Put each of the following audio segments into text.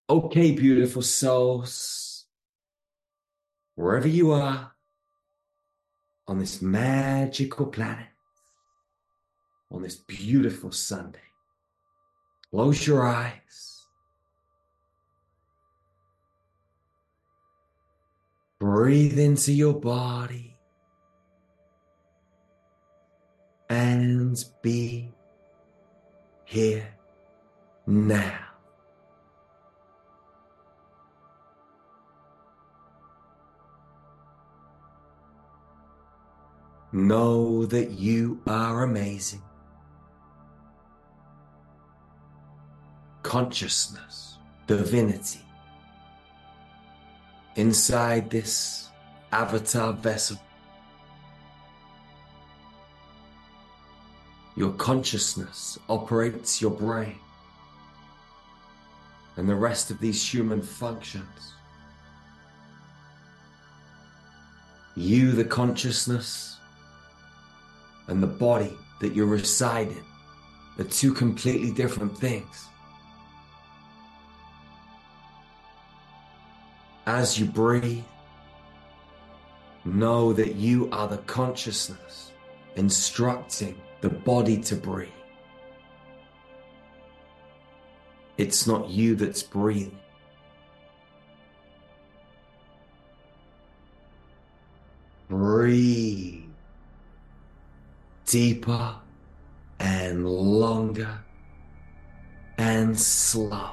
Okay, beautiful souls, wherever you are on this magical planet, on this beautiful Sunday, close your eyes, breathe into your body, and be here now. Know that you are amazing. Consciousness, divinity, inside this avatar vessel. Your consciousness operates your brain and the rest of these human functions. You, the consciousness, and the body that you reside in are two completely different things. As you breathe, know that you are the consciousness instructing the body to breathe. It's not you that's breathing. Breathe deeper and longer and slow.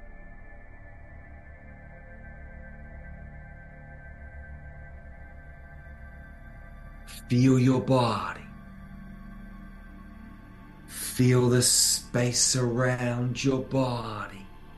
Feel your body. Feel the space around your body.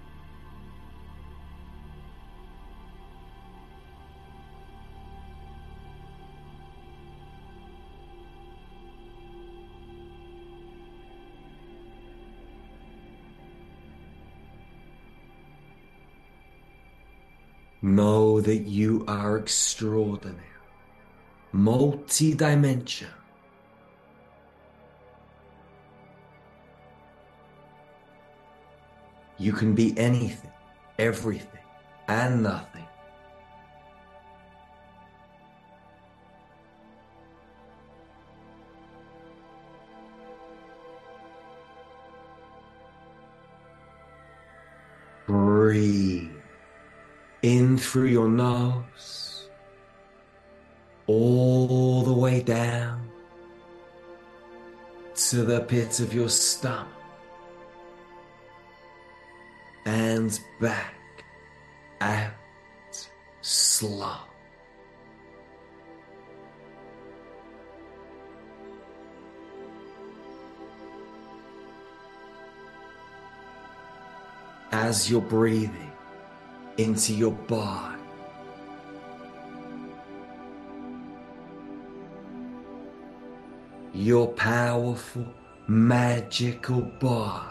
Know that you are extraordinary, multi-dimensional. You can be anything, everything, and nothing. Breathe in through your nose, all the way down to the pit of your stomach and back out slow. As you're breathing into your body, your powerful, magical body,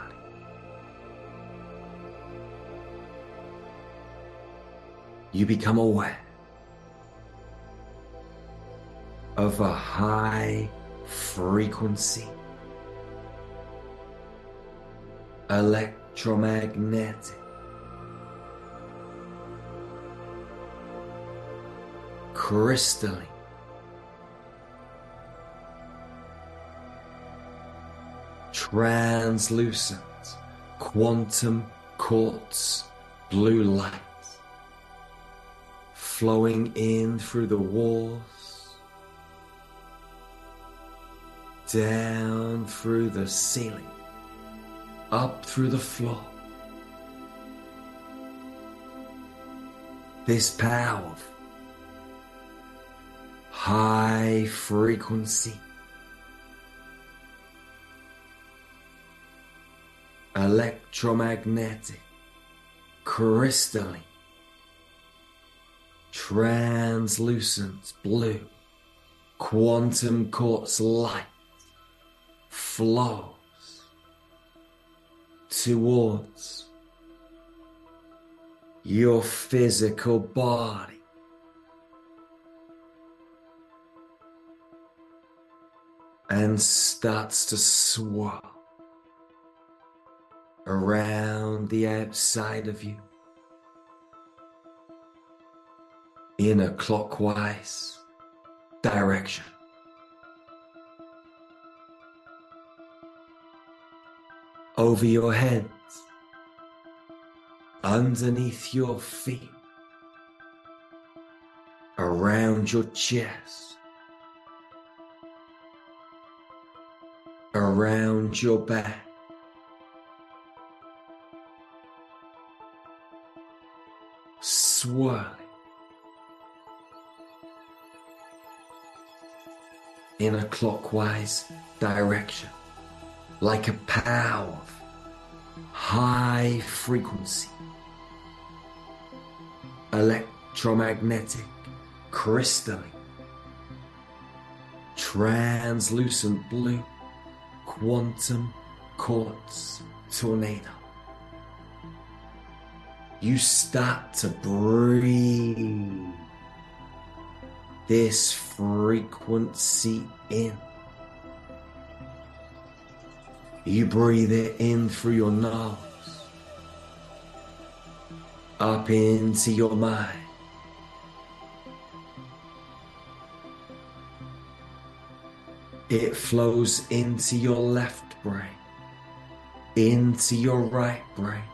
you become aware of a high frequency, electromagnetic, crystalline, translucent, quantum quartz blue light flowing in through the walls, down through the ceiling, up through the floor. This powerful, high frequency, electromagnetic, crystalline, translucent blue, quantum quartz light flows towards your physical body, and starts to swirl around the outside of you, in a clockwise direction. Over your head, underneath your feet, around your chest, around your back, swirling in a clockwise direction, like a powerful, high frequency, electromagnetic, crystalline, translucent blue, quantum quartz tornado. You start to breathe this frequency in. You breathe it in through your nose, up into your mind. It flows into your left brain, into your right brain.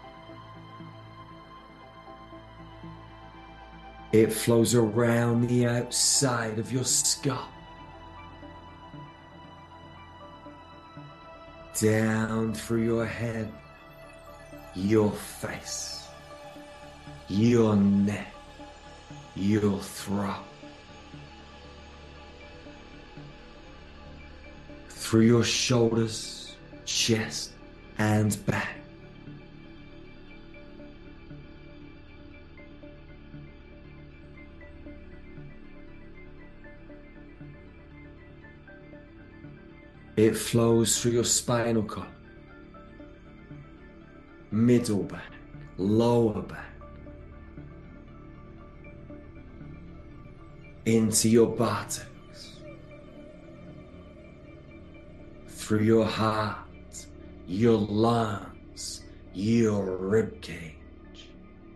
It flows around the outside of your skull, down through your head, your face, your neck, your throat, through your shoulders, chest, and back. It flows through your spinal column, middle back, lower back, into your buttocks, through your heart, your lungs, your rib cage,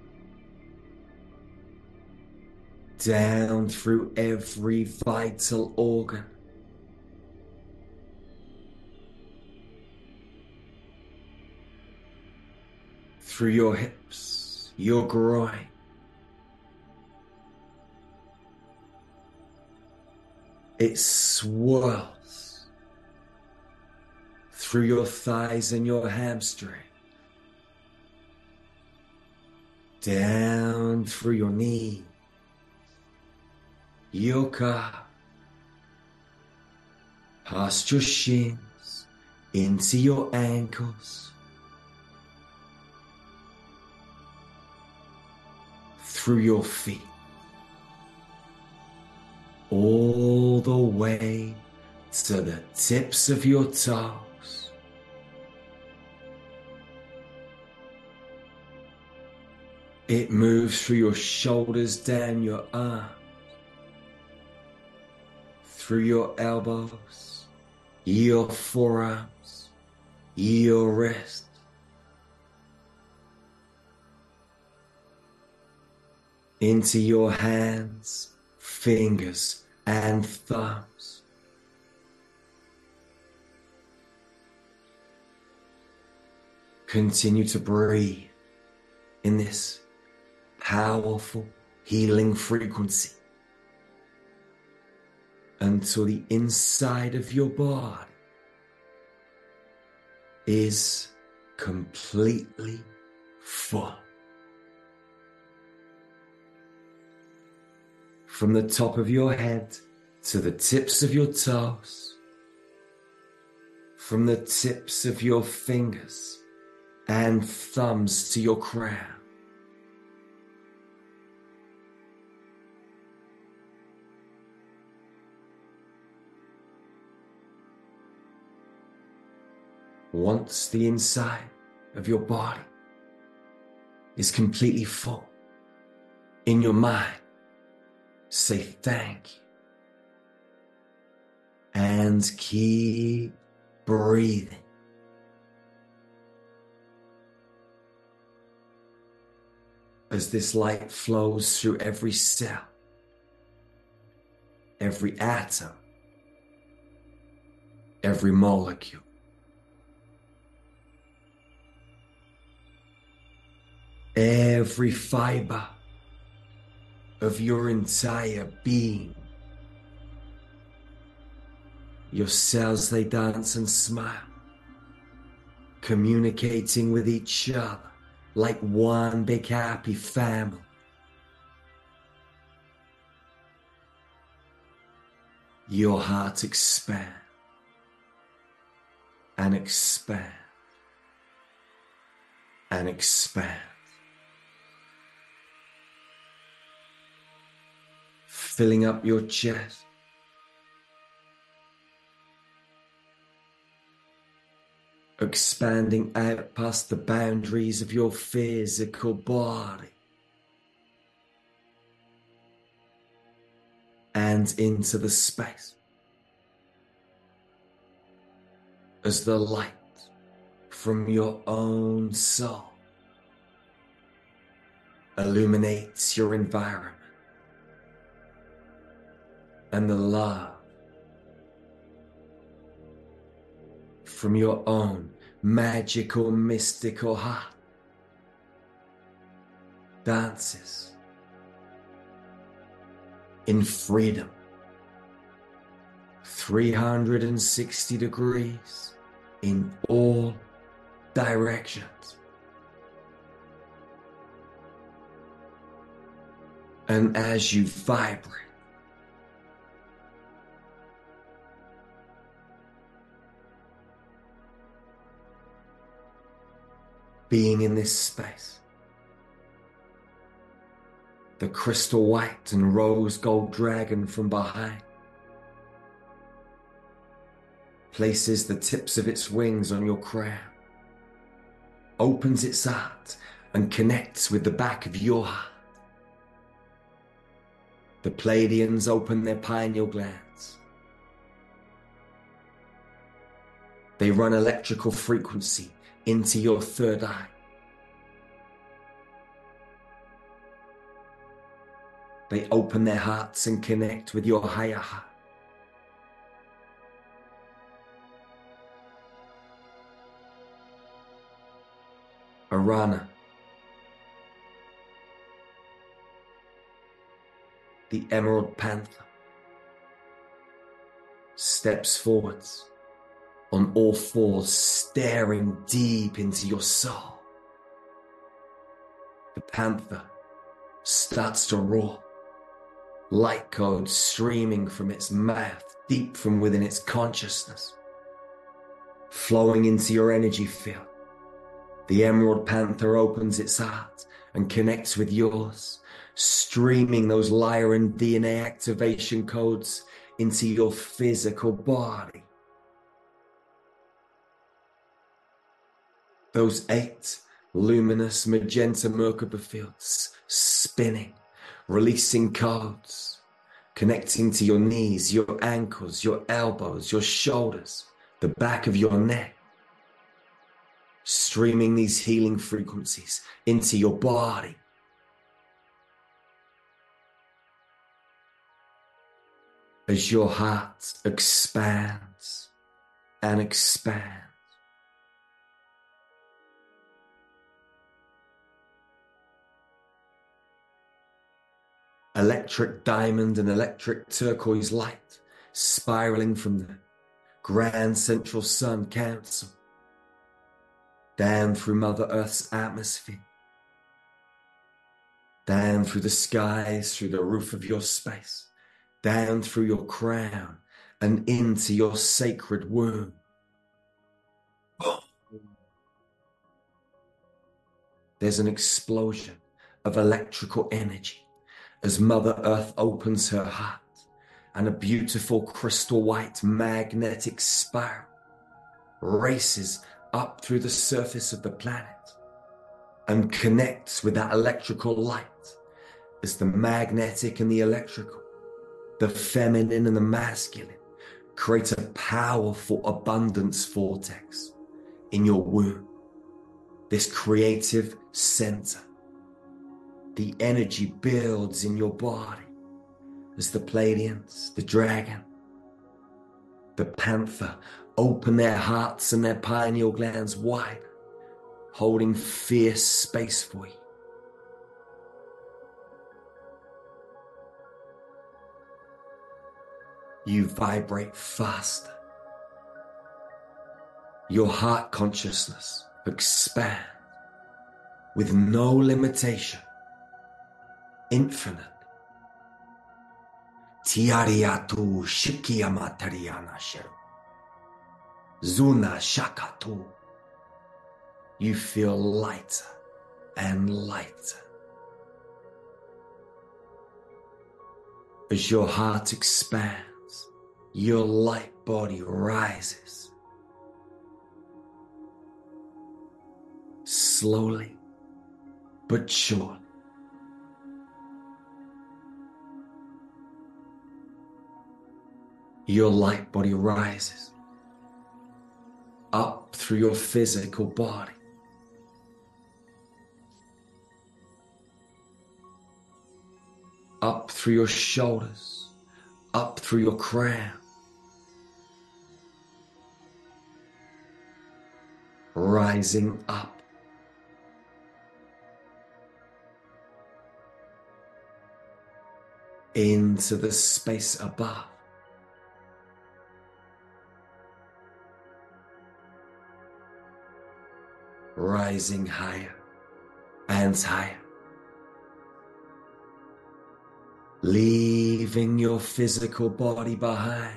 down through every vital organ, through your hips, your groin, it swirls through your thighs and your hamstring, down through your knee, your calf, past your shins, into your ankles, through your feet, all the way to the tips of your toes. It moves through your shoulders, down your arms, through your elbows, your forearms, your wrists, into your hands, fingers, and thumbs. Continue to breathe in this powerful healing frequency until the inside of your body is completely full. From the top of your head to the tips of your toes, from the tips of your fingers and thumbs to your crown. Once the inside of your body is completely full, in your mind, say thank you and keep breathing. As this light flows through every cell every atom, every molecule. Every fiber of your entire being. Your cells, they dance and smile, communicating with each other like one big happy family. Your heart expands and expands and expands, filling up your chest, expanding out past the boundaries of your physical body and into the space as the light from your own soul illuminates your environment, and the love from your own magical, mystical heart dances in freedom, 360 degrees in all directions. And as you vibrate, being in this space, the crystal white and rose gold dragon from behind places the tips of its wings on your crown, opens its heart and connects with the back of your heart. The Pleiadians open their pineal glands. They run electrical frequency into your third eye. They open their hearts and connect with your higher heart. Arana, the Emerald Panther, steps forwards on all fours, staring deep into your soul. The panther starts to roar, light codes streaming from its mouth, deep from within its consciousness, flowing into your energy field. The Emerald Panther opens its heart and connects with yours, streaming those Lyran DNA activation codes into your physical body. Those 8 luminous magenta Merkaba fields spinning, releasing codes, connecting to your knees, your ankles, your elbows, your shoulders, the back of your neck, streaming these healing frequencies into your body. As your heart expands and expands, electric diamond and electric turquoise light spiraling from the Grand Central Sun Council down through Mother Earth's atmosphere, down through the skies, through the roof of your space, down through your crown and into your sacred womb. There's an explosion of electrical energy as Mother Earth opens her heart, and a beautiful crystal white magnetic spiral races up through the surface of the planet and connects with that electrical light as the magnetic and the electrical, the feminine and the masculine, create a powerful abundance vortex in your womb, this creative center. The energy builds in your body, as the Pleiadians, the dragon, the panther open their hearts and their pineal glands wide, holding fierce space for you. You vibrate faster. Your heart consciousness expands with no limitation, infinite. Tiariatu shikiamatariana shiru. Zuna shakatu. You feel lighter and lighter. As your heart expands, your light body rises. Slowly but surely. Your light body rises up through your physical body, up through your shoulders, up through your crown, rising up. Into the space above. Rising higher and higher. Leaving your physical body behind.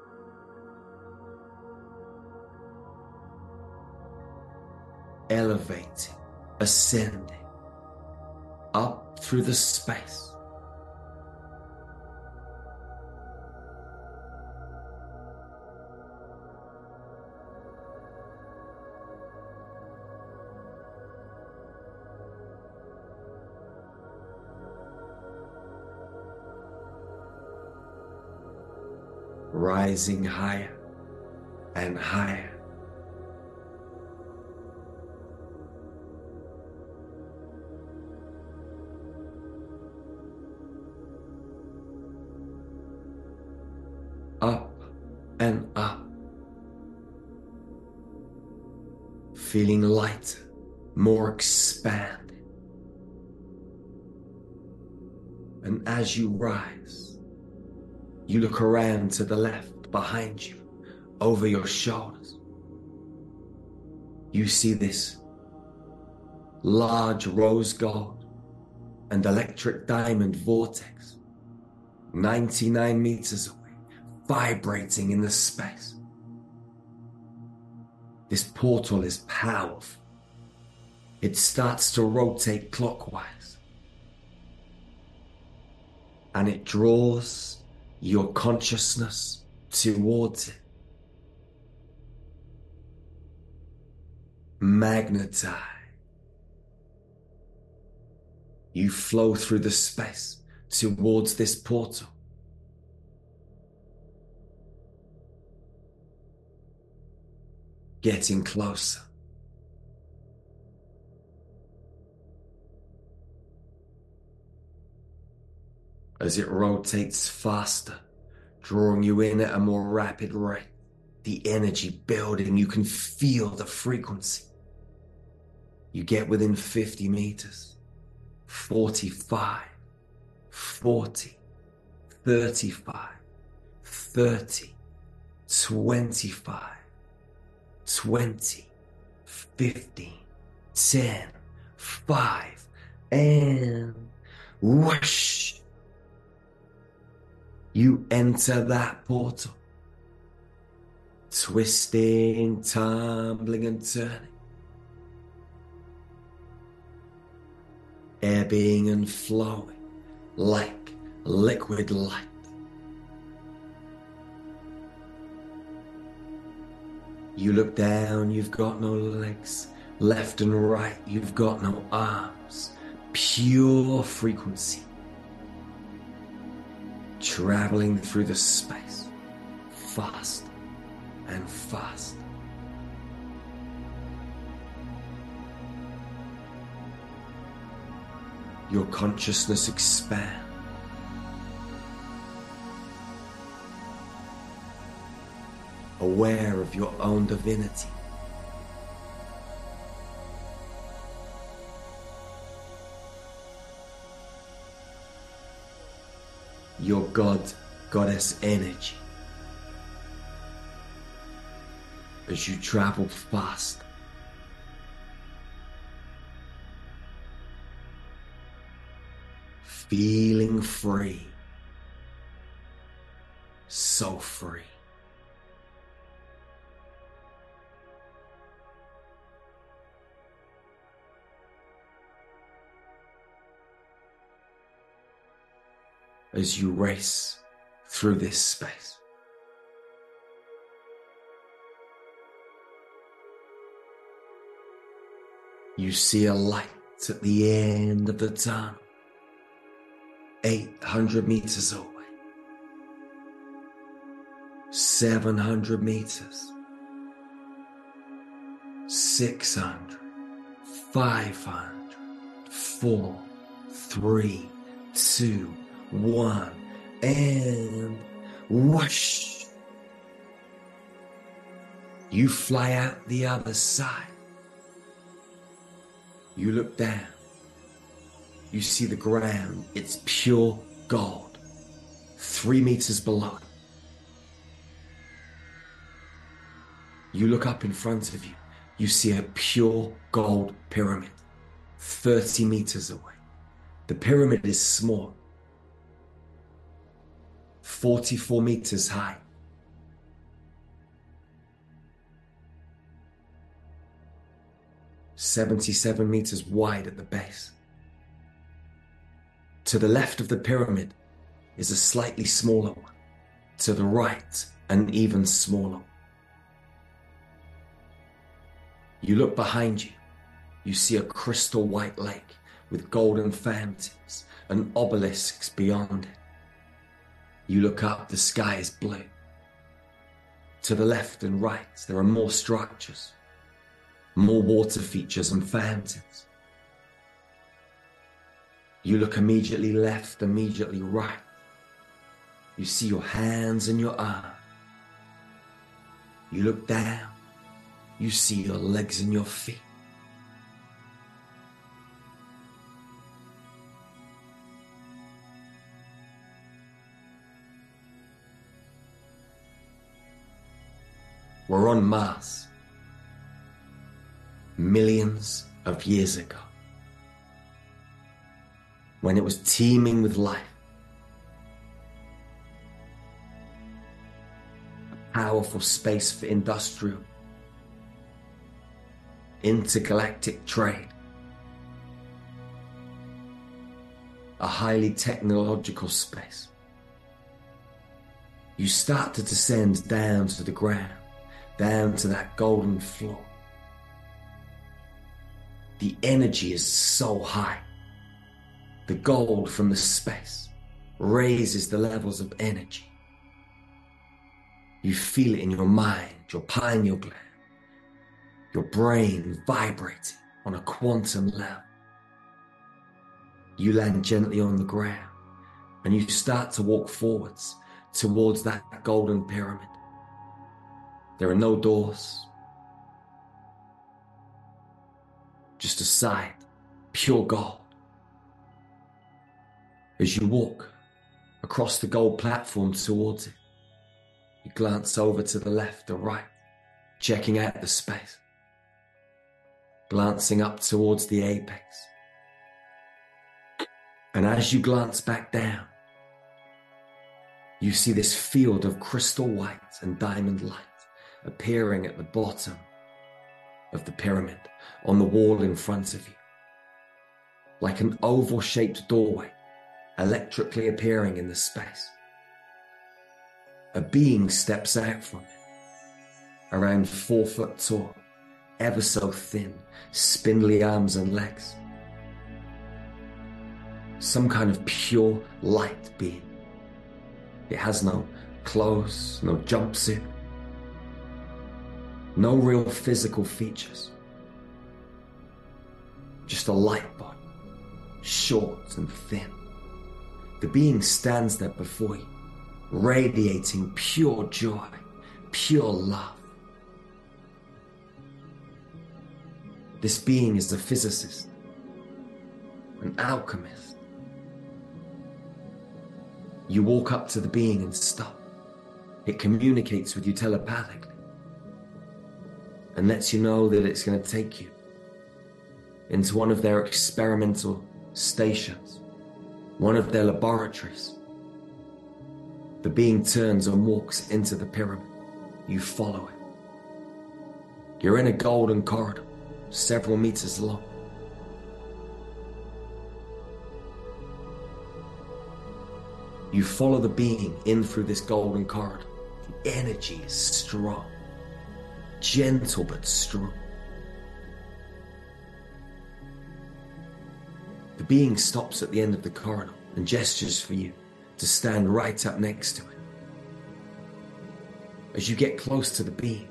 Elevating, ascending, up through the space. Rising higher and higher. Up and up. Feeling lighter, more expanded. And as you rise, you look around to the left, behind you, over your shoulders. You see this large rose gold and electric diamond vortex, 99 meters away, vibrating in the space. This portal is powerful. It starts to rotate clockwise, and it draws your consciousness towards it. Magnetize. You flow through the space towards this portal. Getting closer. As it rotates faster, drawing you in at a more rapid rate, the energy building, you can feel the frequency. You get within 50 meters, 45, 40, 35, 30, 25, 20, 15, 10, 5, and whoosh! You enter that portal, twisting, tumbling, and turning, ebbing and flowing like liquid light. You look down, you've got no legs, left and right, you've got no arms, pure frequency. Traveling through the space, fast and fast. Your consciousness expands. aware of your own divinity. Your God, Goddess energy. As you travel fast, feeling free, so free. As you race through this space, you see a light at the end of the tunnel, 800 meters away, 700 meters, 600, 500, 4, 3, 2, 1, and whoosh! You fly out the other side. You look down. You see the ground. It's pure gold. 3 meters below. You look up in front of you. You see a pure gold pyramid, 30 meters away. The pyramid is small, 44 meters high. "77 meters wide at the base. To the left of the pyramid is a slightly smaller one. To the right, an even smaller one. You look behind you. You see a crystal white lake with golden fountains and obelisks beyond it. You look up, the sky is blue. To the left and right, there are more structures, more water features and fountains. You look immediately left, immediately right. You see your hands and your arms. You look down. You see your legs and your feet. We're on Mars, millions of years ago, when it was teeming with life. A powerful space for industrial, intergalactic trade. A highly technological space. You start to descend down to the ground, down to that golden floor. The energy is so high. The gold from the space raises the levels of energy. You feel it in your mind, your pineal gland, your brain vibrating on a quantum level. You land gently on the ground and you start to walk forwards towards that golden pyramid. There are no doors, just a side, pure gold. As you walk across the gold platform towards it, you glance over to the left or right, checking out the space, glancing up towards the apex. And as you glance back down, you see this field of crystal white and diamond light appearing at the bottom of the pyramid on the wall in front of you, like an oval-shaped doorway electrically appearing in the space. A being steps out from it, around 4 foot tall, ever so thin, spindly arms and legs. Some kind of pure light being. It has no clothes, no jumpsuit, no real physical features. Just a light body, short and thin. The being stands there before you, radiating pure joy, pure love. This being is a physicist, an alchemist. You walk up to the being and stop. It communicates with you telepathically and lets you know that it's going to take you into one of their experimental stations, one of their laboratories. The being turns and walks into the pyramid. You follow it. You're in a golden corridor, several meters long. You follow the being in through this golden corridor. The energy is strong, gentle but strong. The being stops at the end of the corridor and gestures for you to stand right up next to it. As you get close to the being,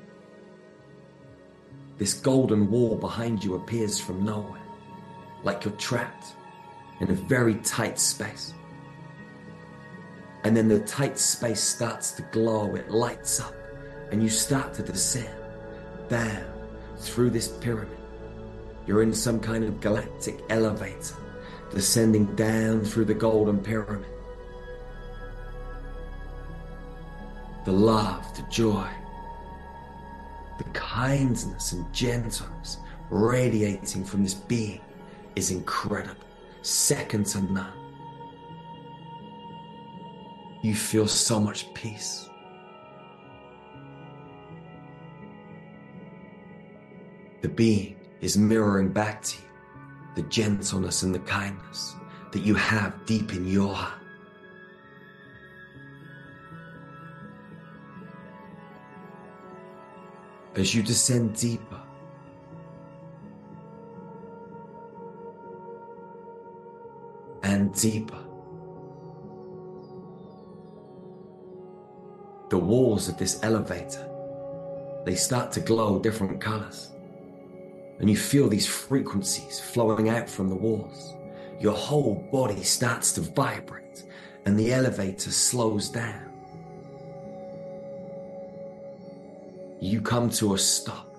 this golden wall behind you appears from nowhere, like you're trapped in a very tight space. And then the tight space starts to glow, it lights up, and you start to descend down through this pyramid. You're in some kind of galactic elevator, descending down through the golden pyramid. The love, the joy, the kindness and gentleness radiating from this being is incredible, second to none. You feel so much peace. The being is mirroring back to you the gentleness and the kindness that you have deep in your heart. As you descend deeper, and deeper, the walls of this elevator, they start to glow different colors. And you feel these frequencies flowing out from the walls. Your whole body starts to vibrate and the elevator slows down. You come to a stop.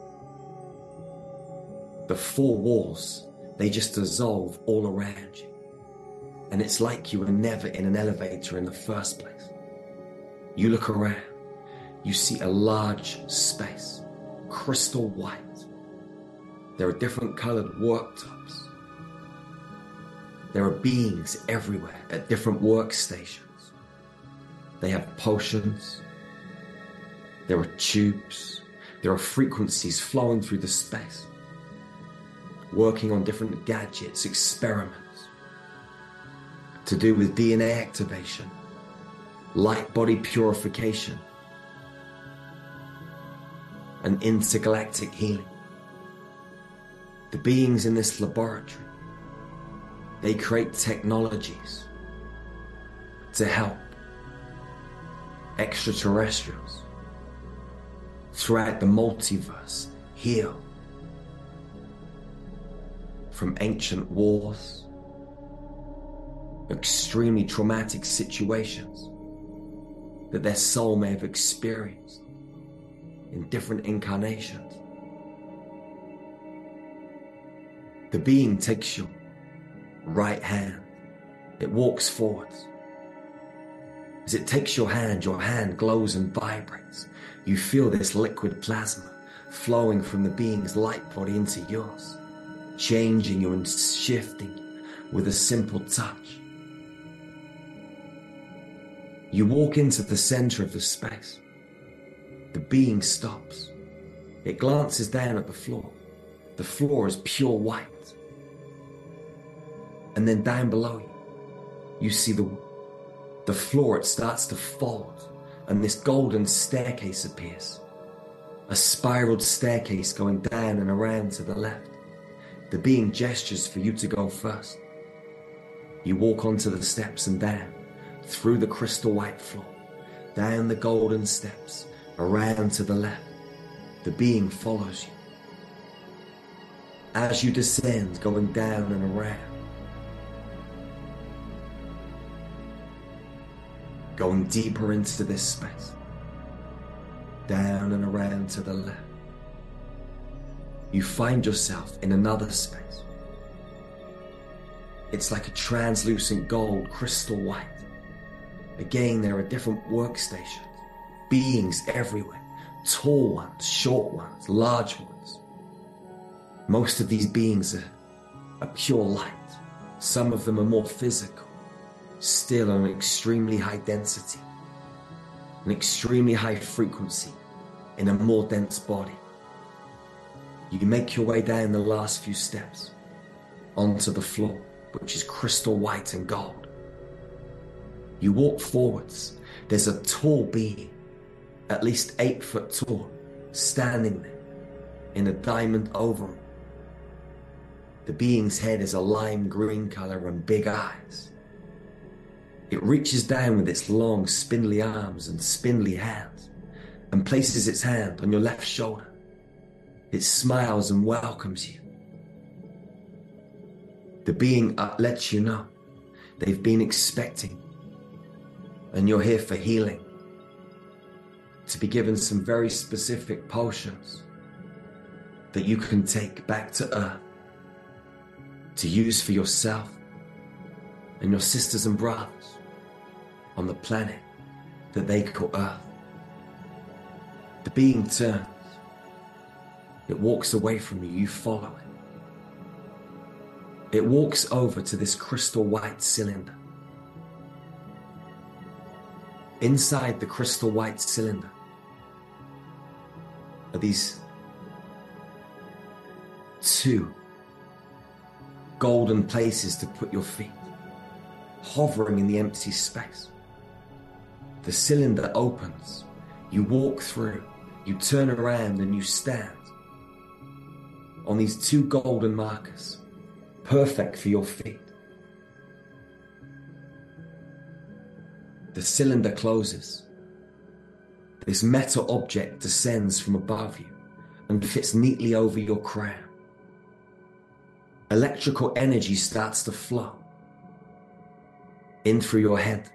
The four walls, they just dissolve all around you. And it's like you were never in an elevator in the first place. You look around, you see a large space, crystal white. There are different colored worktops. There are beings everywhere at different workstations. They have potions. There are tubes. There are frequencies flowing through the space, working on different gadgets, experiments to do with DNA activation, light body purification, and intergalactic healing. The beings in this laboratory, they create technologies to help extraterrestrials throughout the multiverse heal from ancient wars, extremely traumatic situations that their soul may have experienced in different incarnations. The being takes your right hand. It walks forwards. As it takes your hand glows and vibrates. You feel this liquid plasma flowing from the being's light body into yours, changing you and shifting you with a simple touch. You walk into the center of the space. The being stops. It glances down at the floor. The floor is pure white. And then down below you, you see the floor, it starts to fold, and this golden staircase appears. A spiraled staircase going down and around to the left. The being gestures for you to go first. You walk onto the steps and down, through the crystal white floor, down the golden steps, around to the left. The being follows you. As you descend, going down and around, going deeper into this space, down and around to the left. You find yourself in another space. It's like a translucent gold, crystal white. Again, there are different workstations, beings everywhere, tall ones, short ones, large ones. Most of these beings are pure light. Some of them are more physical, still on an extremely high density, an extremely high frequency in a more dense body. You make your way down the last few steps onto the floor, which is crystal white and gold. You walk forwards. There's a tall being, at least 8 foot tall, standing there in a diamond overall. The being's head is a lime green color and big eyes. It reaches down with its long, spindly arms and spindly hands and places its hand on your left shoulder. It smiles and welcomes you. The being lets you know they've been expecting, and you're here for healing, to be given some very specific potions that you can take back to Earth to use for yourself and your sisters and brothers on the planet that they call Earth. The being turns. It walks away from you. You follow it. It walks over to this crystal white cylinder. Inside the crystal white cylinder are these 2 golden places to put your feet, hovering in the empty space. The cylinder opens. You walk through. You turn around and you stand on these 2 golden markers, perfect for your feet. The cylinder closes. This metal object descends from above you and fits neatly over your crown. Electrical energy starts to flow in through your head,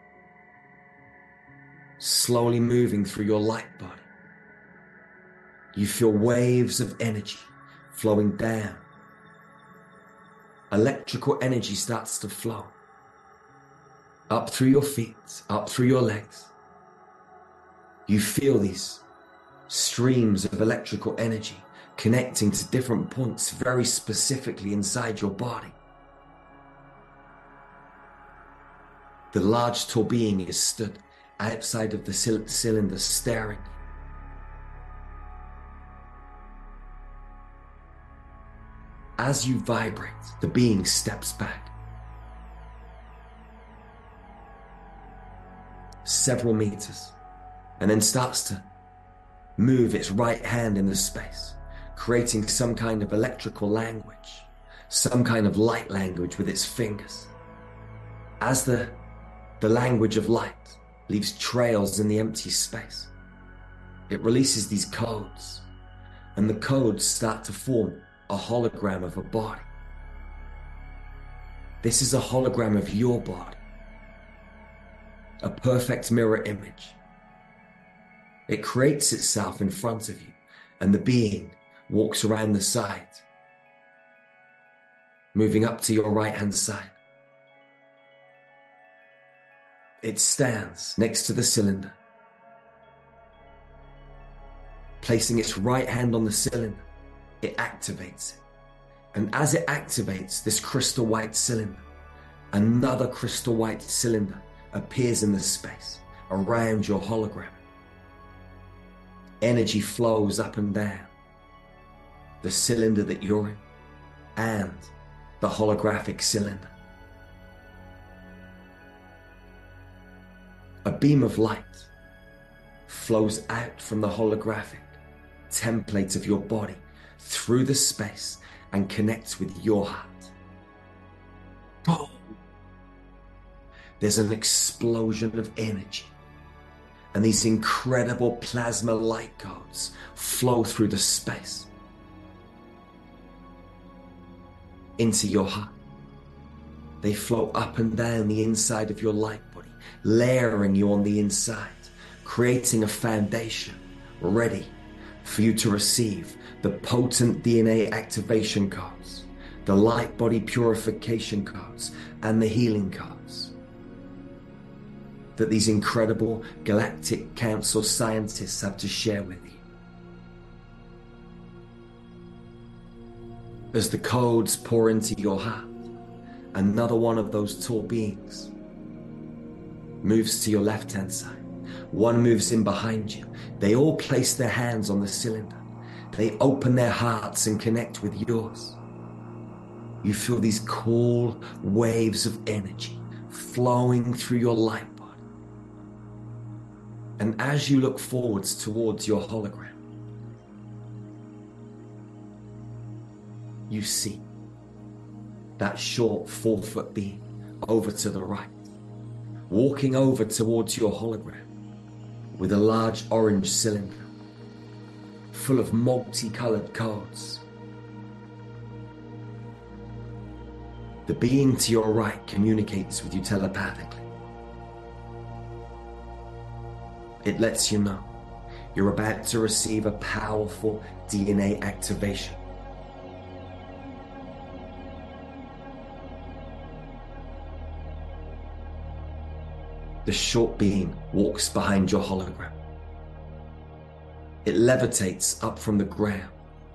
slowly moving through your light body. You feel waves of energy flowing down. Electrical energy starts to flow up through your feet, up through your legs. You feel these streams of electrical energy connecting to different points very specifically inside your body. The large tall being is stood outside of the cylinder staring. As you vibrate, the being steps back several meters and then starts to move its right hand in the space, creating some kind of electrical language, some kind of light language with its fingers. As the language of light leaves trails in the empty space, it releases these codes, and the codes start to form a hologram of a body. This is a hologram of your body, a perfect mirror image. It creates itself in front of you, and the being walks around the side, moving up to your right-hand side. It stands next to the cylinder, placing its right hand on the cylinder. It activates it. And as it activates this crystal white cylinder, another crystal white cylinder appears in the space around your hologram. Energy flows up and down the cylinder that you're in and the holographic cylinder. A beam of light flows out from the holographic template of your body through the space and connects with your heart. Boom! There's an explosion of energy, and these incredible plasma light codes flow through the space into your heart. They flow up and down the inside of your light body, layering you on the inside, creating a foundation ready for you to receive the potent DNA activation codes, the light body purification codes, and the healing codes that these incredible Galactic Council scientists have to share with you. As the codes pour into your heart, another one of those tall beings moves to your left-hand side. One moves in behind you. They all place their hands on the cylinder. They open their hearts and connect with yours. You feel these cool waves of energy flowing through your light body. And as you look forwards towards your hologram, you see that short 4-foot being over to the right, walking over towards your hologram with a large orange cylinder full of multicolored codes. The being to your right communicates with you telepathically. It lets you know you're about to receive a powerful DNA activation. The short being walks behind your hologram. It levitates up from the ground.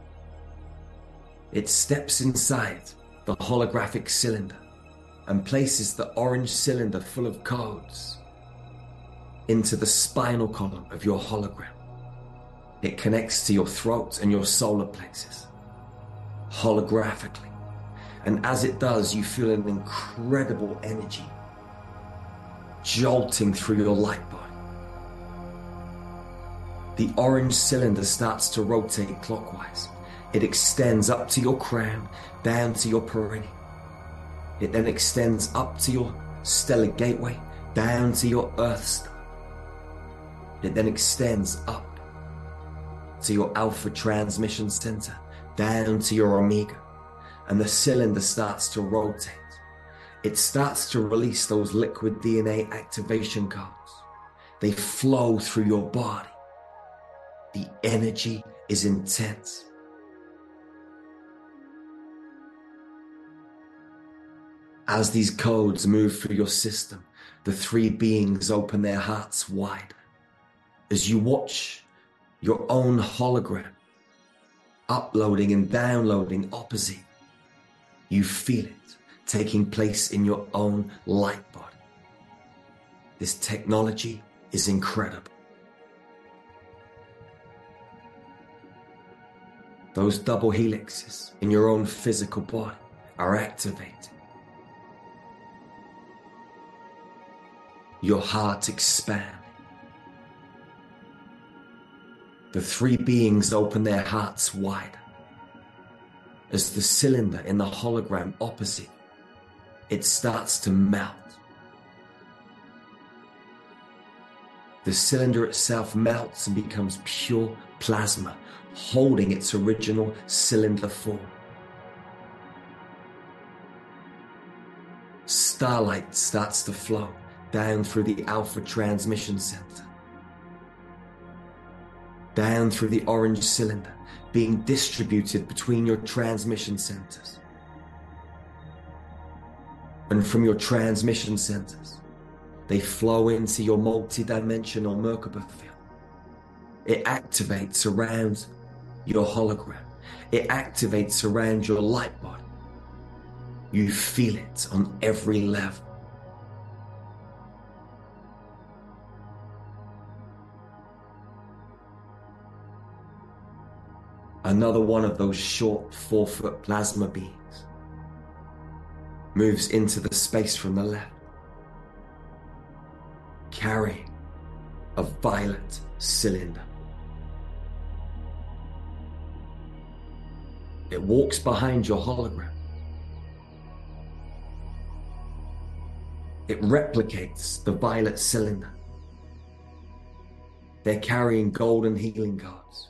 It steps inside the holographic cylinder and places the orange cylinder full of codes into the spinal column of your hologram. It connects to your throat and your solar plexus holographically. And as it does, you feel an incredible energy jolting through your light body. The orange cylinder starts to rotate clockwise. It extends up to your crown, down to your perineum. It then extends up to your stellar gateway, down to your Earth star. It then extends up to your Alpha Transmission Center, down to your Omega. And the cylinder starts to rotate. It starts to release those liquid DNA activation codes. They flow through your body. The energy is intense. As these codes move through your system, the three beings open their hearts wide. As you watch your own hologram uploading and downloading opposite, you feel it taking place in your own light body. This technology is incredible. Those double helixes in your own physical body are activated. Your heart expands. The three beings open their hearts wide. As the cylinder in the hologram opposite, it starts to melt. The cylinder itself melts and becomes pure plasma, holding its original cylinder form. Starlight starts to flow down through the Alpha Transmission Center, down through the orange cylinder, being distributed between your transmission centers. And from your transmission centers, they flow into your multi-dimensional Merkaba field. It activates around your hologram. It activates around your light body. You feel it on every level. Another one of those short 4-foot plasma beings moves into the space from the left, carrying a violet cylinder. It walks behind your hologram. It replicates the violet cylinder. They're carrying golden healing cards.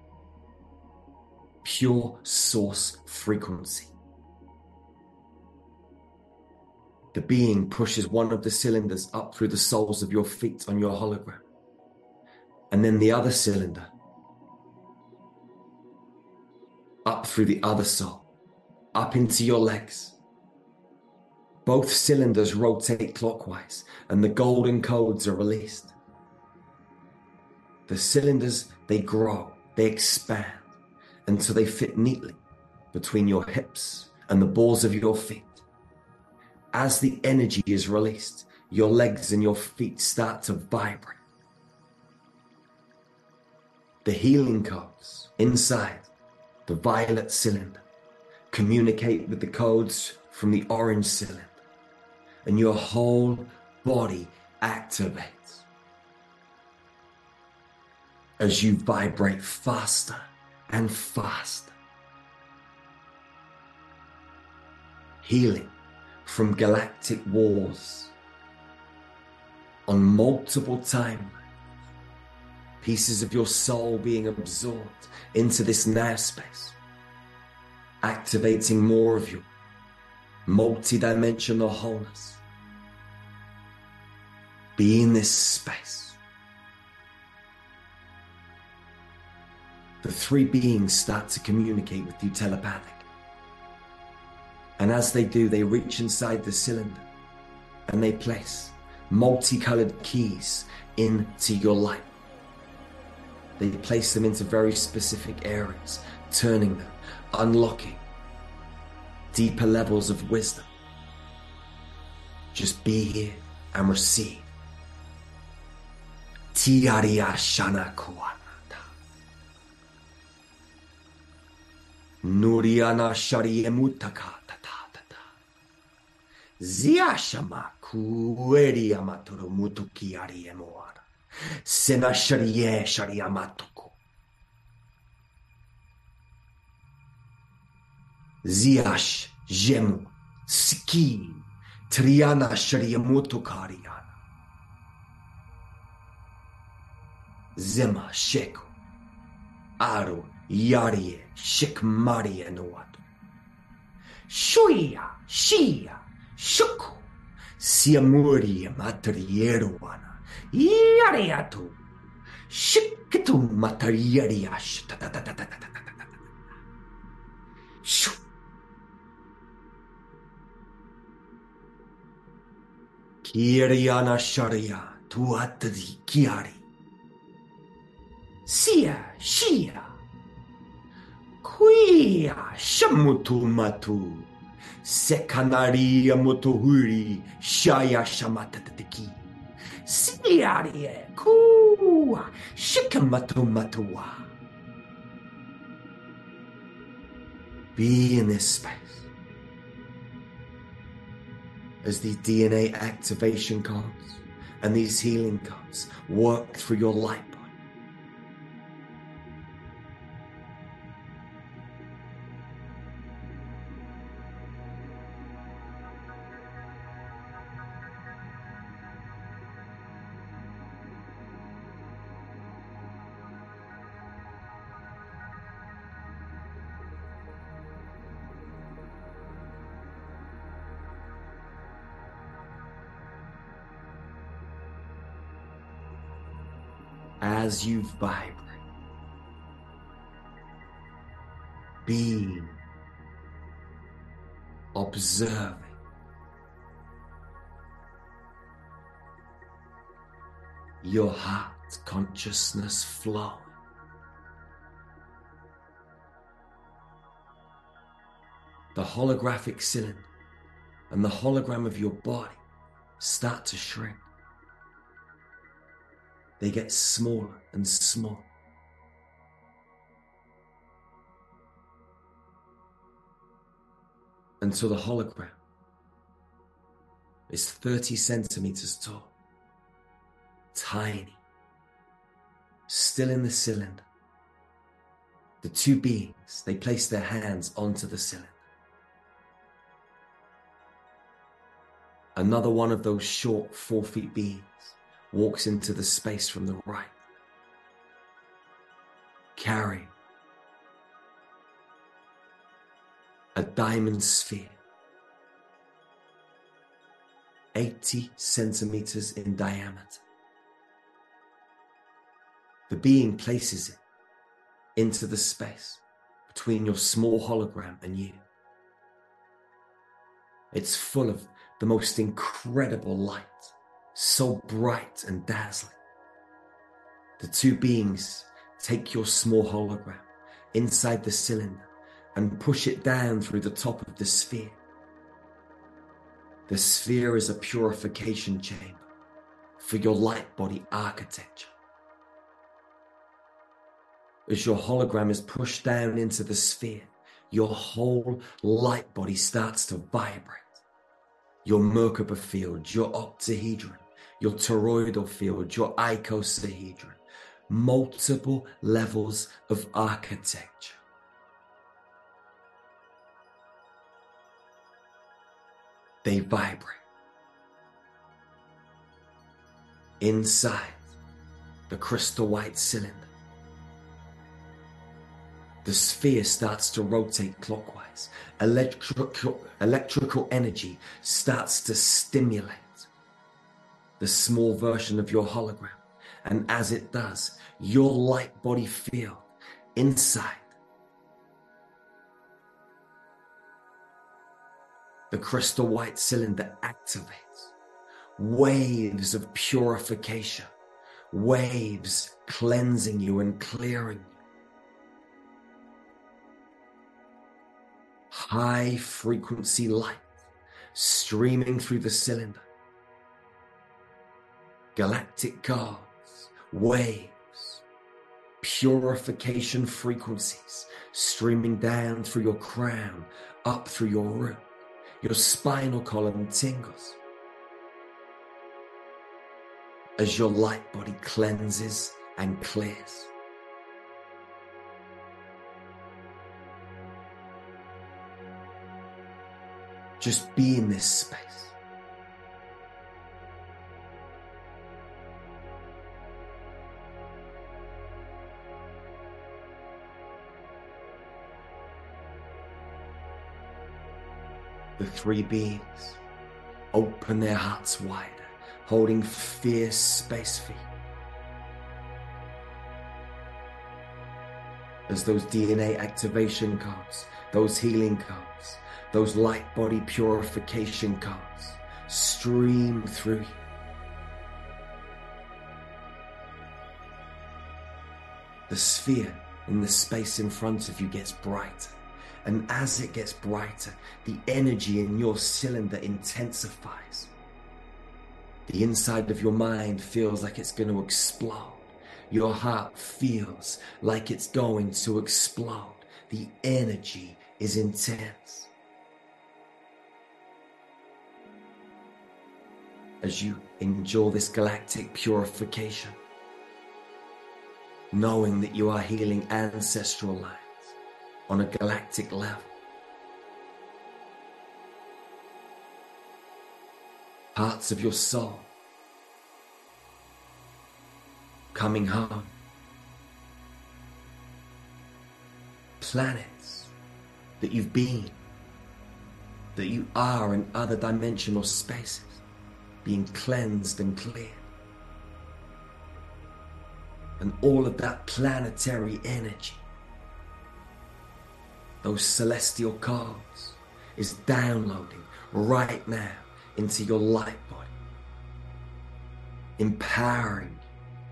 Pure source frequency. The being pushes one of the cylinders up through the soles of your feet on your hologram. And then the other cylinder up through the other sole, up into your legs. Both cylinders rotate clockwise and the golden codes are released. The cylinders, they grow, they expand until they fit neatly between your hips and the balls of your feet. As the energy is released, your legs and your feet start to vibrate. The healing codes inside the violet cylinder communicate with the codes from the orange cylinder, and your whole body activates as you vibrate faster and faster. Healing from galactic wars on multiple timelines. Pieces of your soul being absorbed into this now space, activating more of your multi-dimensional wholeness. Be in this space. The three beings start to communicate with you telepathic. And as they do, they reach inside the cylinder and they place multicolored keys into your light. They place them into very specific areas, turning them, unlocking deeper levels of wisdom. Just be here and receive. Tiaria Shana Kuanata. Nuriana Shariemutaka Tatata. Ziashama Kueria Maturu Mutuki Ariemoara. Sena Sharie Shariamatuku. Ziash Jemu Ski Triana Shariamutu Kariana. Zema Sheku Aru Yarie Shikmarie Nuatu. Shuya Shia Shuku Siamuri Materieruana. Yariatu Shikitu Materiariash. Shoo. Kiriana Sharia Tuatadi Kiari. Sia Shia Kuia Shamutu Matu Sekanaria Motohuri Shaya Shamatatiki Siarie Kua Shikamatu Matua. Be in this space as these DNA activation codes and these healing codes work through your light body. As you vibrate, being, observing, your heart consciousness flowing. The holographic cylinder and the hologram of your body start to shrink. They get smaller and smaller. Until the hologram is 30 centimeters tall. Tiny. Still in the cylinder. The two beings, they place their hands onto the cylinder. Another one of those short 4 feet beings walks into the space from the right, carrying a diamond sphere, 80 centimeters in diameter. The being places it into the space between your small hologram and you. It's full of the most incredible light, so bright and dazzling. The two beings take your small hologram inside the cylinder and push it down through the top of the sphere. The sphere is a purification chamber for your light body architecture. As your hologram is pushed down into the sphere, your whole light body starts to vibrate. Your Merkaba field, your octahedron, your toroidal field, your icosahedron, multiple levels of architecture. They vibrate. Inside the crystal white cylinder, the sphere starts to rotate clockwise. Electrical energy starts to stimulate the small version of your hologram. And as it does, your light body field inside the crystal white cylinder activates. Waves of purification, waves cleansing you and clearing you. High frequency light streaming through the cylinder. Galactic guards, waves, purification frequencies streaming down through your crown, up through your root. Your spinal column tingles as your light body cleanses and clears. Just be in this space. The three beings open their hearts wider, holding fierce space for you. As those DNA activation codes, those healing codes, those light body purification codes stream through you. The sphere in the space in front of you gets brighter. And as it gets brighter, the energy in your cylinder intensifies. The inside of your mind feels like it's going to explode. Your heart feels like it's going to explode. The energy is intense. As you endure this galactic purification, knowing that you are healing ancestral lines on a galactic level. Parts of your soul coming home. Planets that you've been, that you are in other dimensional spaces, being cleansed and cleared. And all of that planetary energy, those celestial codes, is downloading right now into your light body, empowering you.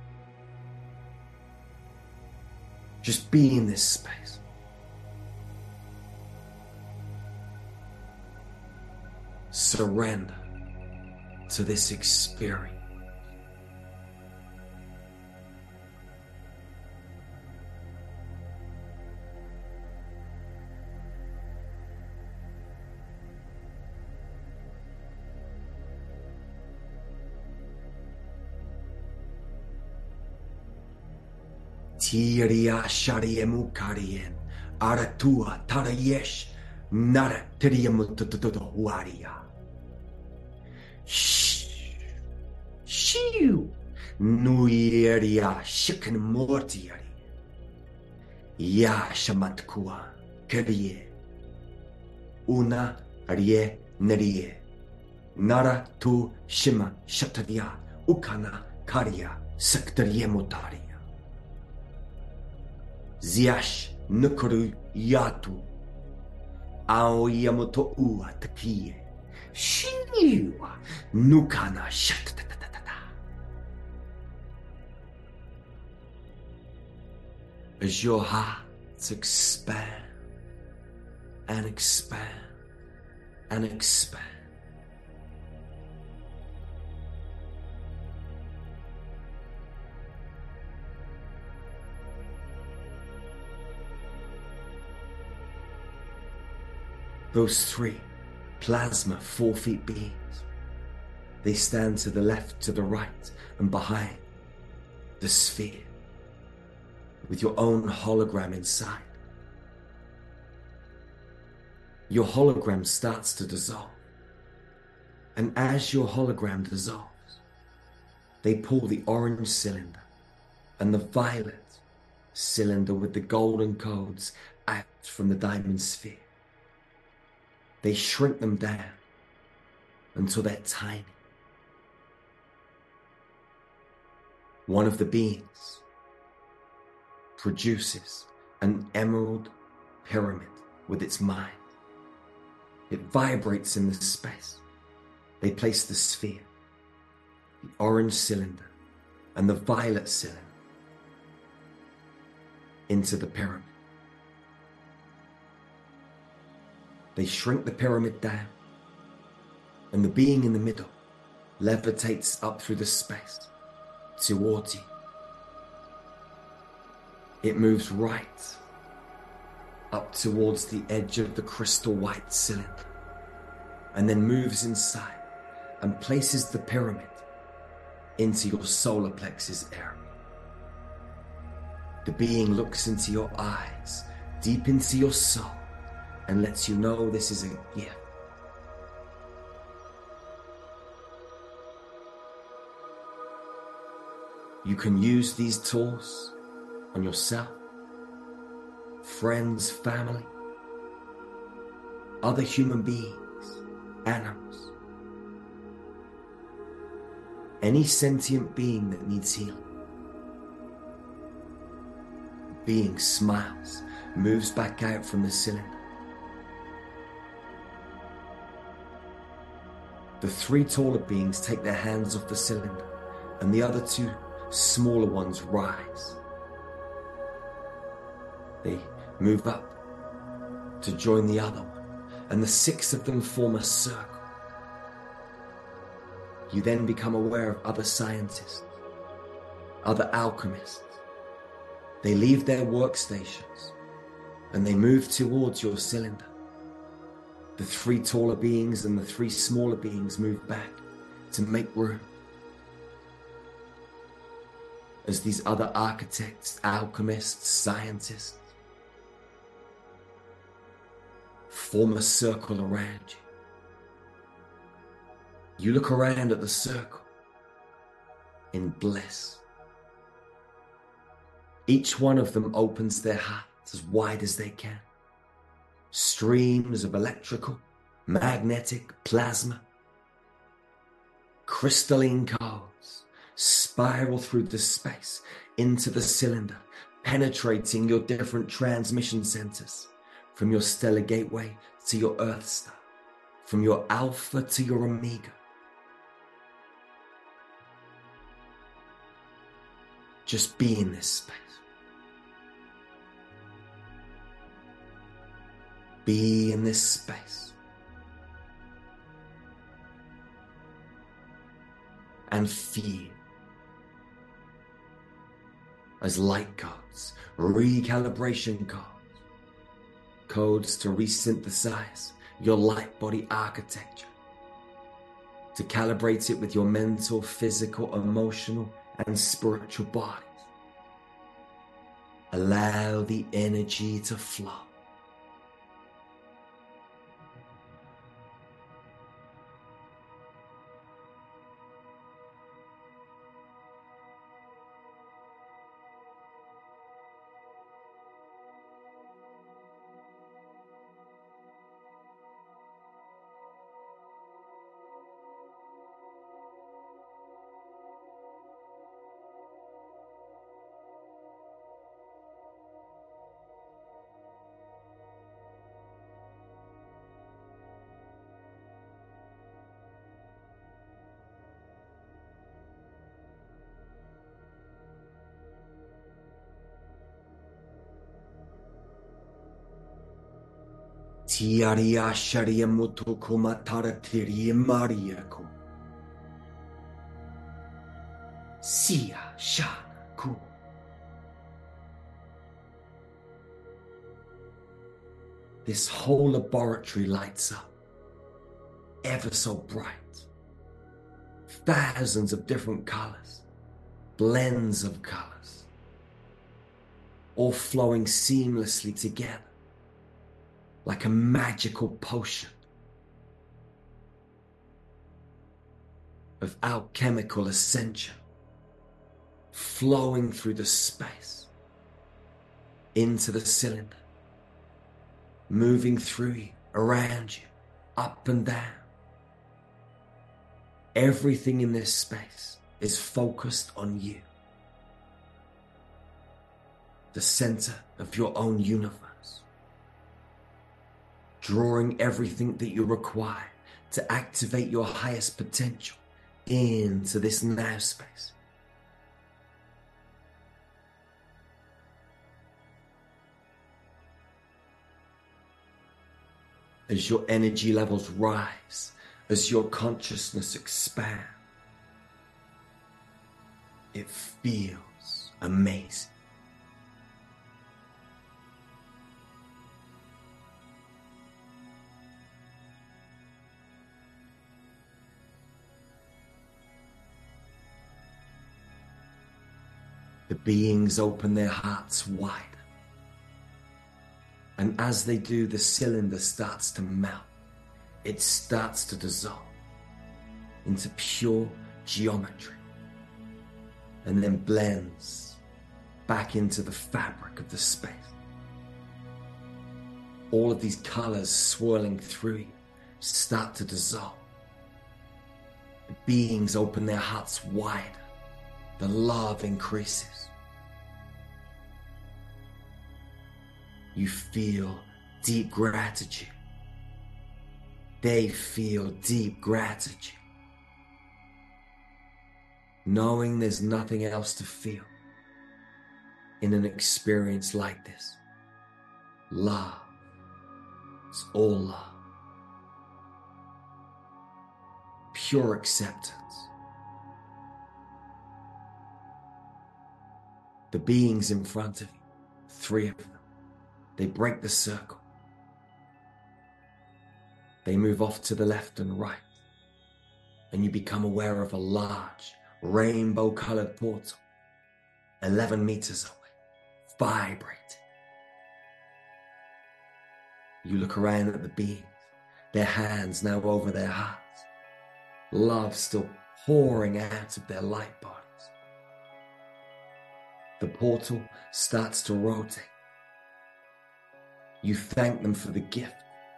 Just be in this space. Surrender to this experience. Tiria Shariemukarian, Aratua Tarayesh, Nara Tiriamututuaria. Shiu, Nuiria Shikan Mortiari, Ya Shamatkua, Kerie, Una Arie Nerie, Nara Tu Shima Shataria, Ukana Karia, Sectoriemutaria. Ziash Nukuru Yatu, Aoyamoto Ua Takie, Shiniwa, Nukana Shatatatata. As your hearts expand and expand and expand, those three plasma 4 feet beings, they stand to the left, to the right, and behind the sphere with your own hologram inside. Your hologram starts to dissolve. And as your hologram dissolves, they pull the orange cylinder and the violet cylinder with the golden codes out from the diamond sphere. They shrink them down until they're tiny. One of the beings produces an emerald pyramid with its mind. It vibrates in the space. They place the sphere, the orange cylinder, and the violet cylinder into the pyramid. They shrink the pyramid down, and the being in the middle levitates up through the space towards you. It moves right up towards the edge of the crystal white cylinder, and then moves inside and places the pyramid into your solar plexus area. The being looks into your eyes, deep into your soul, and lets you know this is a gift. You can use these tools on yourself, friends, family, other human beings, animals, any sentient being that needs healing. The being smiles, moves back out from the cylinder. The three taller beings take their hands off the cylinder, and the other two smaller ones rise. They move up to join the other one, and the 6 of them form a circle. You then become aware of other scientists, other alchemists. They leave their workstations and they move towards your cylinder. The 3 taller beings and the 3 smaller beings move back to make room. As these other architects, alchemists, scientists form a circle around you. You look around at the circle in bliss. Each one of them opens their hearts as wide as they can. Streams of electrical, magnetic, plasma, crystalline codes spiral through the space into the cylinder, penetrating your different transmission centers, from your stellar gateway to your Earth star, from your alpha to your omega. Just be in this space. Be in this space. And feel as light codes, recalibration codes, codes to resynthesize your light body architecture, to calibrate it with your mental, physical, emotional, and spiritual bodies. Allow the energy to flow. Tiaria sharia motoko matara tiria mariako. Sia shana ku. This whole laboratory lights up, ever so bright. Thousands of different colors, blends of colors, all flowing seamlessly together like a magical potion of alchemical ascension, flowing through the space into the cylinder, moving through you, around you, up and down. Everything in this space is focused on you, the center of your own universe, drawing everything that you require to activate your highest potential into this now space. As your energy levels rise, as your consciousness expands, it feels amazing. The beings open their hearts wide. And as they do, the cylinder starts to melt. It starts to dissolve into pure geometry and then blends back into the fabric of the space. All of these colors swirling through you start to dissolve. The beings open their hearts wider. The love increases. You feel deep gratitude. They feel deep gratitude. Knowing there's nothing else to feel in an experience like this. Love. It's all love. Pure acceptance. The beings in front of you, 3 of them, they break the circle. They move off to the left and right, and you become aware of a large, rainbow-colored portal, 11 meters away, vibrating. You look around at the beings, their hands now over their hearts, love still pouring out of their light bodies. The portal starts to rotate. You thank them for the gift.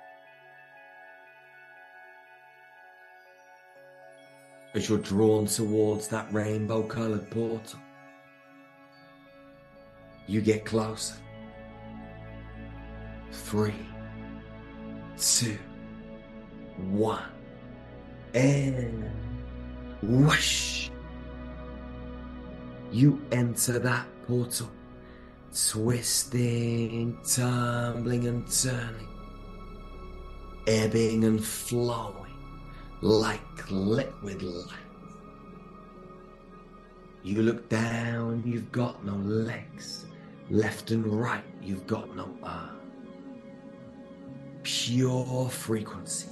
As you're drawn towards that rainbow-colored portal, you get closer. 3, 2, 1, and whoosh! You enter that portal, twisting, tumbling and turning, ebbing and flowing like liquid light. You look down, you've got no legs. Left and right, you've got no arm. Pure frequency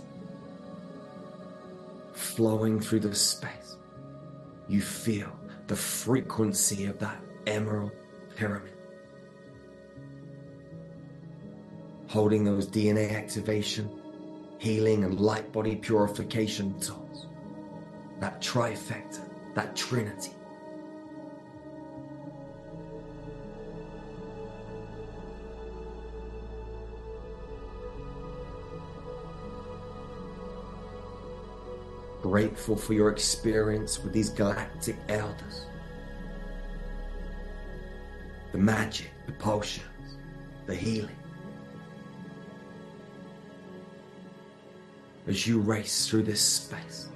flowing through the space. You feel the frequency of that emerald pyramid. Holding those DNA activation, healing and light body purification tools. That trifecta, that trinity. Grateful for your experience with these galactic elders. The magic, the potions, the healing. As you race through this space,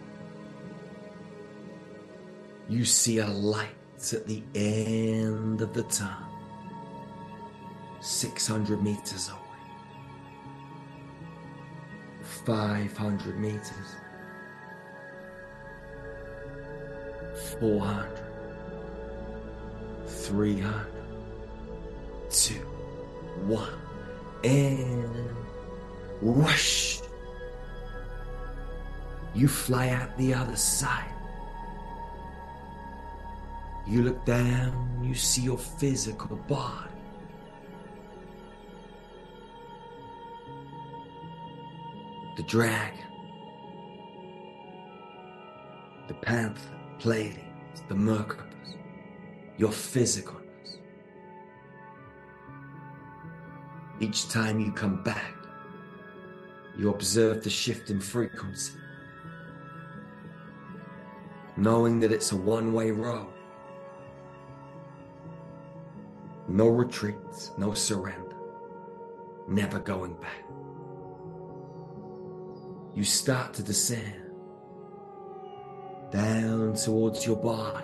you see a light at the end of the tunnel, 600 meters away. 500 meters, 400, 300, 2, 1, and whoosh! You fly out the other side. You look down, you see your physical body. The dragon, the panther, Pleiades, the Merkabahs, your physicalness. Each time you come back, you observe the shift in frequency, knowing that it's a one-way road. No retreats, no surrender, never going back. You start to descend down towards your body.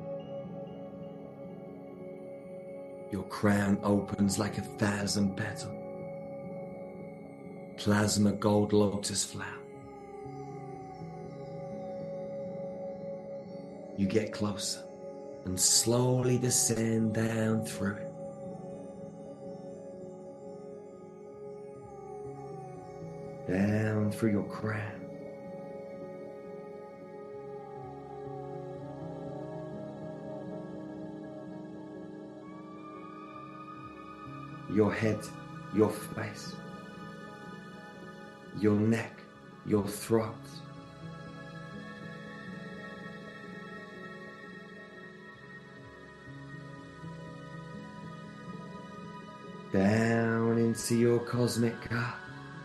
Your crown opens like 1,000 petals. Plasma gold lotus flower. You get closer and slowly descend down through it. Down through your crown. Your head, your face, your neck, your throat. Down into your cosmic heart.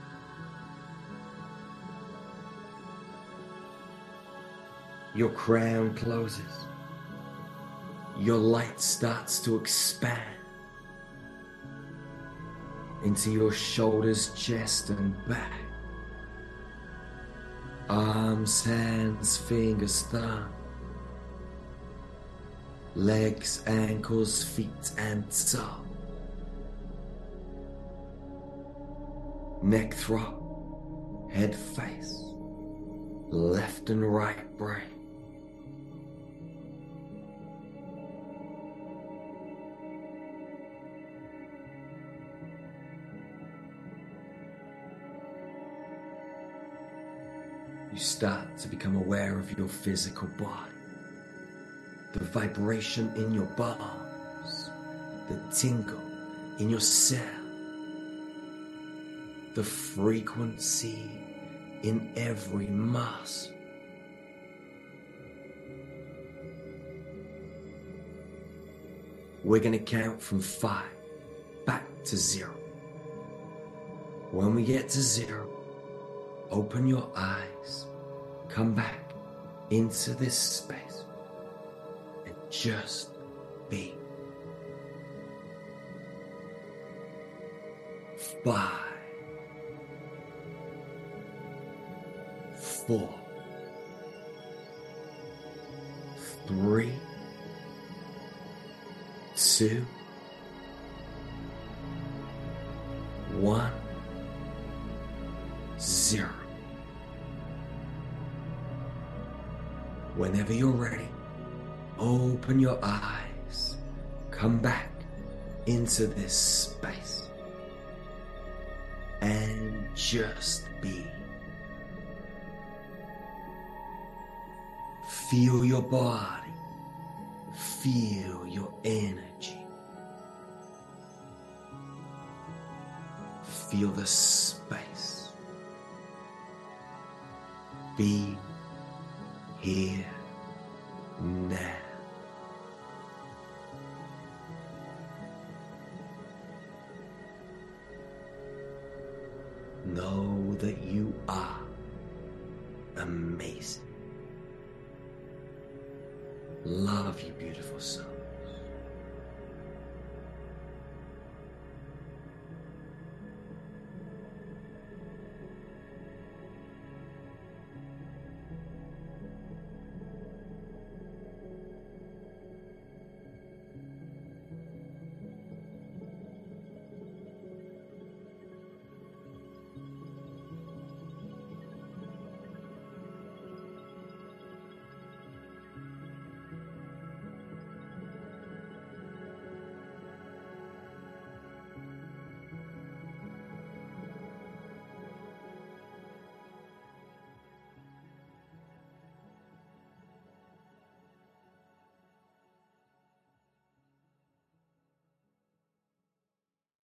Your crown closes. Your light starts to expand into your shoulders, chest, and back. Arms, hands, fingers, thumb. Legs, ankles, feet, and toe. Neck, throat, head, face, left and right brain. You start to become aware of your physical body, the vibration in your bones, the tingle in your cell, the frequency in every muscle. We're going to count from 5 back to 0. When we get to 0, open your eyes, come back into this space, and just be. 5, 4, 3, 2, 1, 0. Whenever you're ready, open your eyes, come back into this space, and just be. Feel your body, feel your energy, feel the space. Be here now. Know that you are amazing. Love you, beautiful soul.